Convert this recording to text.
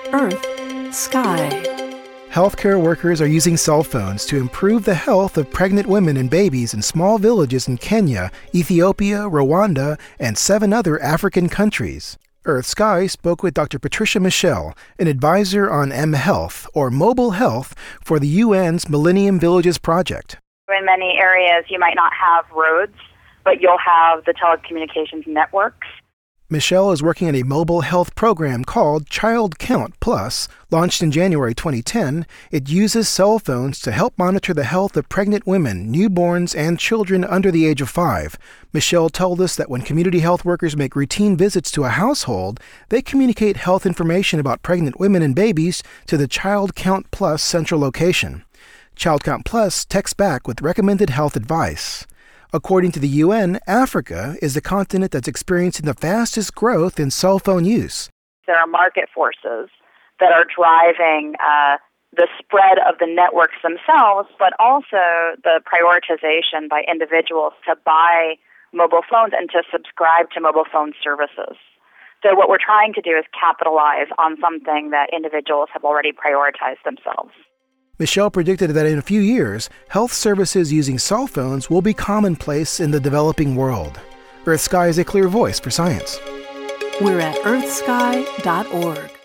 Earth, Sky. Healthcare workers are using cell phones to improve the health of pregnant women and babies in small villages in Kenya, Ethiopia, Rwanda, and 7 other African countries. Earth Sky spoke with Dr. Patricia Michel, an advisor on mHealth, or mobile health, for the UN's Millennium Villages Project. In many areas, you might not have roads, but you'll have the telecommunications networks. Michelle is working on a mobile health program called Child Count Plus. Launched in January 2010, it uses cell phones to help monitor the health of pregnant women, newborns, and children under the age of 5. Michelle told us that when community health workers make routine visits to a household, they communicate health information about pregnant women and babies to the Child Count Plus central location. Child Count Plus texts back with recommended health advice. According to the UN, Africa is the continent that's experiencing the fastest growth in cell phone use. There are market forces that are driving the spread of the networks themselves, but also the prioritization by individuals to buy mobile phones and to subscribe to mobile phone services. So what we're trying to do is capitalize on something that individuals have already prioritized themselves. Michelle predicted that in a few years, health services using cell phones will be commonplace in the developing world. Earth Sky is a clear voice for science. We're at earthsky.org.